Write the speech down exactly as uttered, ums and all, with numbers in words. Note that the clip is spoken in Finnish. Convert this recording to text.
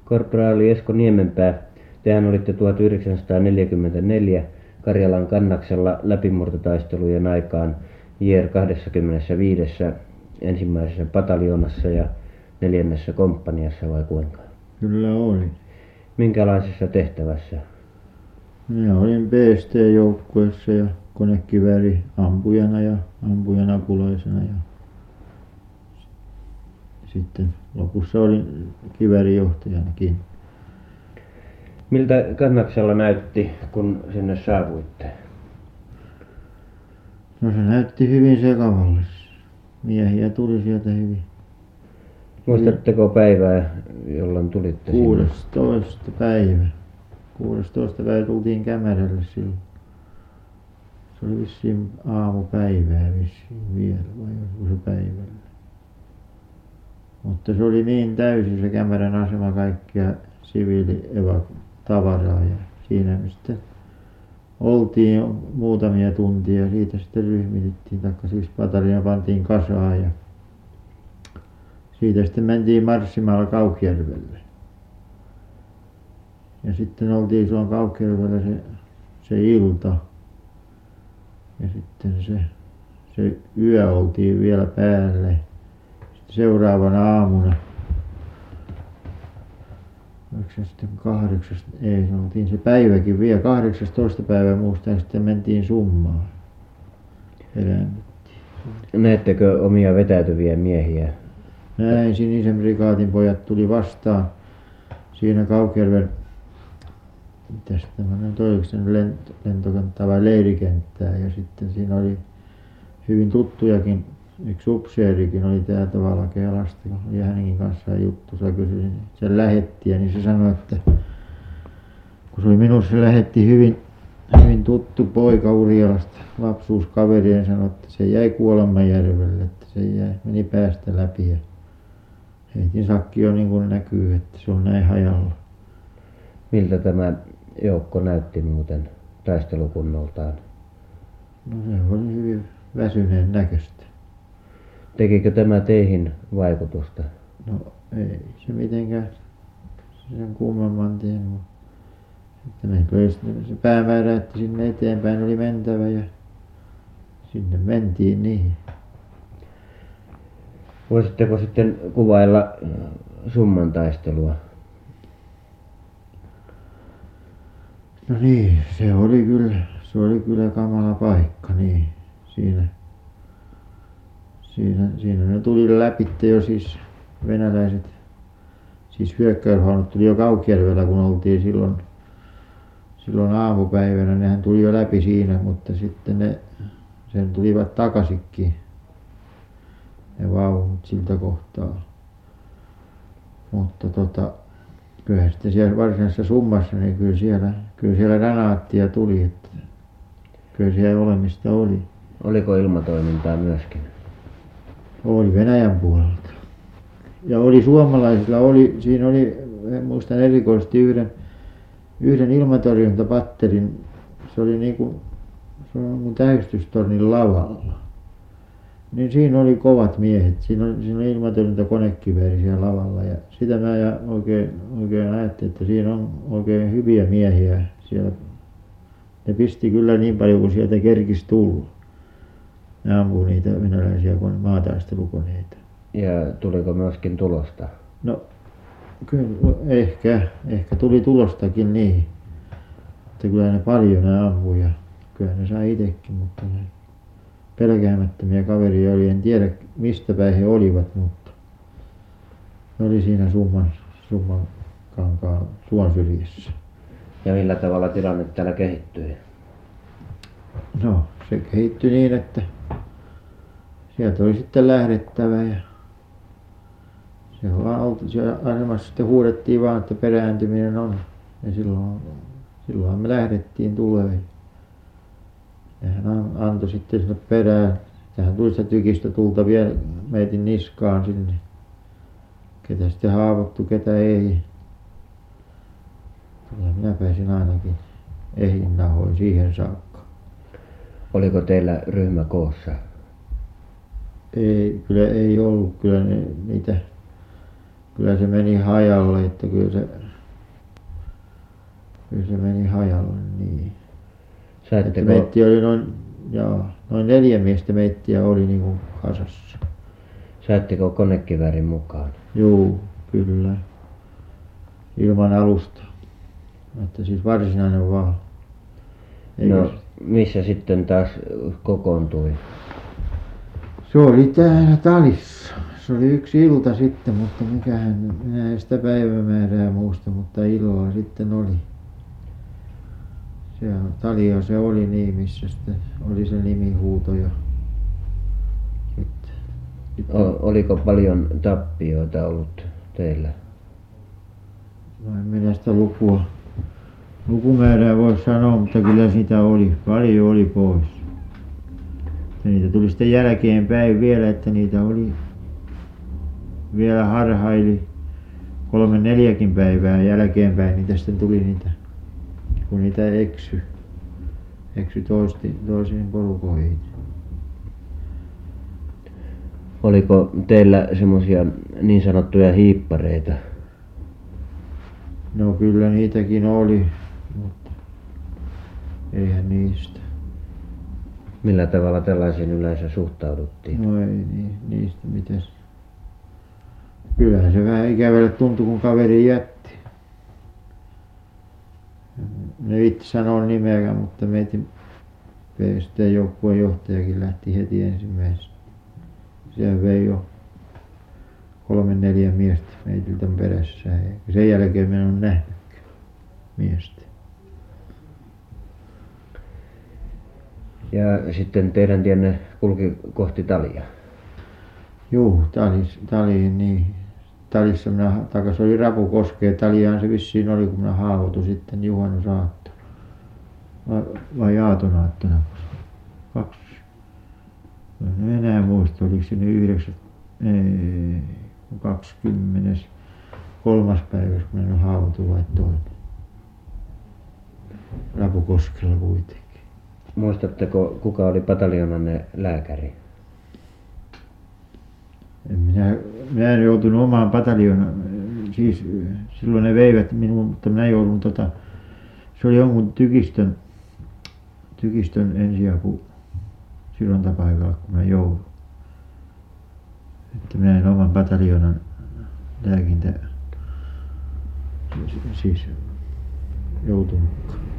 Korporaali Esko Niemenpää, tehän olitte tuhatyhdeksänsataaneljäkymmentäneljä Karjalan Kannaksella läpimurtotaistelujen aikaan J R kaksikymmentäviisi ensimmäisessä pataljoonassa ja neljännessä komppaniassa vai kuinka? Kyllä oli. Minkälaisessa tehtävässä? Minä olin B S T-joukkueessa ja konekivääri ampujana ja ampujan apulaisena ja sitten lopussa olin kiväärijohtajanakin. Miltä Kannaksella näytti, kun sinne saavuitte? No se näytti hyvin sekavalle. Miehiä tuli sieltä hyvin. Muistatteko päivää, jolloin tulitte sinne? kuudestoista päivä. kuudestoista päivä tultiin Kämärälle silloin. Se oli vissiin aamupäivää vissiin vielä vai oliko se päivällä. Mutta se oli niin täysi se Kämärän asema kaikkia siviilitavaraa ja siinä me sitten oltiin muutamia tuntia ja siitä sitten ryhmitettiin, taikka siis pataljoona pantiin kasaan ja siitä sitten mentiin marssimaalla Kaukjärvelle. Ja sitten oltiin silloin Kaukjärvellä se, se ilta ja sitten se, se yö oltiin vielä päälle. Sitten seuraavana aamuna oliko se sitten kahdeksas, ei se oltiin se päiväkin vielä, kahdeksastoista päivä muistan, sitten mentiin Summaan. Elämmettiin. Näettekö omia vetäytyviä miehiä? Näin, Sinisen prikaatin pojat tuli vastaan siinä Kaukjärven, mitäs tämä nyt oliko se lento, lentokenttää vai leirikenttää ja sitten siinä oli hyvin tuttujakin. Yksi upseerikin oli täältä Valkealasta, oli hänenkin kanssaan juttu. Sä kysyin sen lähettiä, niin se sanoi, että kun se oli minussa se lähetti hyvin, hyvin tuttu poika Urjalasta, lapsuuskaveri, ja sanoi, että se jäi Kuolemanjärvelle, että se jäi, meni päästä läpi. Ja heitin sakki jo niin kuin näkyy, että se on näin hajalla. Miltä tämä joukko näytti muuten taistelukunnoltaan? No se oli hyvin väsyneen näköistä. Tekikö tämä teihin vaikutusta? No ei se mitenkään sen kummemman tehnyt. Sitten meillä oli se päämäärä, että sinne eteenpäin oli mentävä ja sinne mentiin niin. Voisitteko sitten kuvailla Summan taistelua? No niin, se oli kyllä, se oli kyllä kamala paikka niin siinä. Siinä, siinä ne tuli läpitte jo siis venäläiset, siis hyökkäysvaunut tuli jo Kaukjärvellä kun oltiin silloin, silloin aamupäivänä, nehän tuli jo läpi siinä, mutta sitten ne sen tulivat takaisinkin ne vaunut siltä kohtaa. Mutta tota, kyllähän sitten siellä varsinaisessa Summassa, niin kyllä siellä, kyllä siellä granaattia tuli, että kyllä siellä olemista oli. Oliko ilmatoimintaa myöskin? Oli Venäjän puolelta. Ja oli suomalaisilla, oli, siinä oli, muistan erikoisesti yhden, yhden ilmatorjuntapatterin, se oli niin kuin, se oli kuin tähystystornin lavalla. Niin siinä oli kovat miehet, siinä oli, siinä oli ilmatorjuntakonekivääri siellä lavalla ja sitä mä ja oikein, oikein ajattelin, että siinä on oikein hyviä miehiä siellä. Ne pisti kyllä niin paljon kuin sieltä kerkisi tulla. Ne ampui niitä venäläisiä maataistelukoneita. Ja tuliko myöskin tulosta? No kyllä ehkä, ehkä tuli tulostakin niin. Että kyllä ne paljon ne ampui ja kyllä ne sai itsekin, mutta ne pelkäämättömiä kaveria oli. En tiedä mistä päin he olivat, mutta ne oli siinä Summan, Summan kankaan suon syrjässä. Ja millä tavalla tilanne täällä kehittyi? No se kehittyi niin, että sieltä oli sitten lähdettävä ja se vaan oltiin siellä asemassa sitten huudettiin vaan, että perääntyminen on ja silloin, silloin me lähdettiin tulemaan. Nehän antoi sitten sinne perään, tähän tuli sitä tykistä tulta vielä meitin niskaan sinne, ketä sitten haavoittui, ketä ei. Kyllä minä pääsin ainakin ehin nahoin siihen saakka. Oliko teillä ryhmä koossa? Ei, kyllä ei ollut, kyllä ne, niitä kyllä se meni hajalle, että kyllä se kyllä se meni hajalle niin. Että Saitteko, meitä oli noin, jaa, noin neljä miestä meitä oli niin kuin kasassa. saitteko konekiväärin mukaan? Juu, kyllä. Ilman alusta. Että siis varsinainen vaan. Eikö No se- missä sitten taas kokoontui? Se oli täällä Talissa. Se oli yksi ilta sitten, mutta mikähän, minä en sitä päivämäärää muista, mutta illalla sitten oli. Se on, Talia se oli niin, missä sitten oli se nimihuuto ja sitten, sitten O- oliko paljon tappioita ollut teillä? no en minä sitä lukua, lukumäärää voi sanoa, mutta kyllä sitä oli, paljon oli pois. Ja niitä tuli sitten jälkeenpäin vielä, että niitä oli vielä harhaili kolme neljäkin päivää jälkeenpäin, niitä sitten tuli niitä, kun niitä eksy, eksy toisti, toisiin porukoihin. Oliko teillä semmoisia niin sanottuja hiippareita? No kyllä niitäkin oli, mutta eihän niistä. Millä tavalla tällaisiin yleensä suhtauduttiin? No ei ni- niistä mitäs. Kyllähän se vähän ikävälle tuntui, kun kaveri jätti. Ne viitti sanoa nimeäkään, mutta meidän P S T-joukkueen johtajakin lähti heti ensimmäisenä. Sehän vei jo kolme neljä miestä meiltä perässä. Ja sen jälkeen minä en ole nähnytkään miestä. Ja sitten teidän tienne kulki kohti Talia. Juu, Talis, Taliin niin. Talissa minä, taikka se oli Rapukoskea, Taliaan se vissiin oli, kun minä haavoituin sitten juhannusaattona. Vai, vai aatonaattona. Kaksi. En enää muista, oliko se nyt yhdeksän, ei, kaksikymmentä kolmas päivä, kun minä haavoituin vai toinen. Rapukoskella kuitenkin. Muistatteko, kuka oli pataljoonanne lääkäri? En minä, minä en joutunut omaan pataljoonan, siis silloin ne veivät minun, mutta minä joudun tota, se oli jonkun tykistön, tykistön ensiapu sidontapaikalla, kun minä joudun. Että minä en oman pataljoonan lääkintä siis joutunutkaan.